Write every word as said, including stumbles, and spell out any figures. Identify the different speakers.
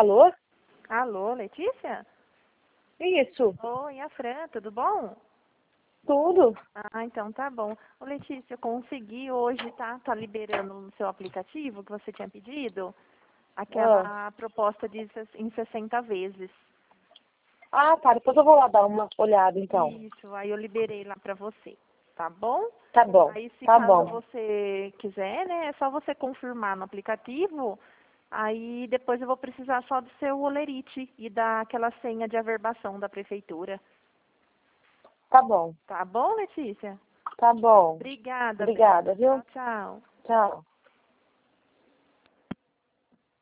Speaker 1: Alô?
Speaker 2: Alô, Letícia?
Speaker 1: Isso,
Speaker 2: Oi, a Fran, tudo bom?
Speaker 1: tudo.
Speaker 2: Ah, então tá bom. Ô, Letícia, eu consegui hoje, tá? Tá liberando no seu aplicativo que você tinha pedido
Speaker 1: Ah,
Speaker 2: aquela proposta de ses- em sessenta vezes.
Speaker 1: ah, tá, depois eu vou lá dar uma olhada, então.
Speaker 2: Isso, aí eu liberei lá pra você, tá bom?
Speaker 1: Tá bom,
Speaker 2: Aí se
Speaker 1: tá
Speaker 2: caso
Speaker 1: bom.
Speaker 2: você quiser, né, é só você confirmar no aplicativo. Aí depois eu vou precisar só do seu olerite e daquela senha de averbação da prefeitura.
Speaker 1: Tá bom,
Speaker 2: Tá bom, Letícia?
Speaker 1: tá bom.
Speaker 2: Obrigada, Fran.
Speaker 1: Obrigada, viu?
Speaker 2: Tchau, tchau.
Speaker 1: Tchau.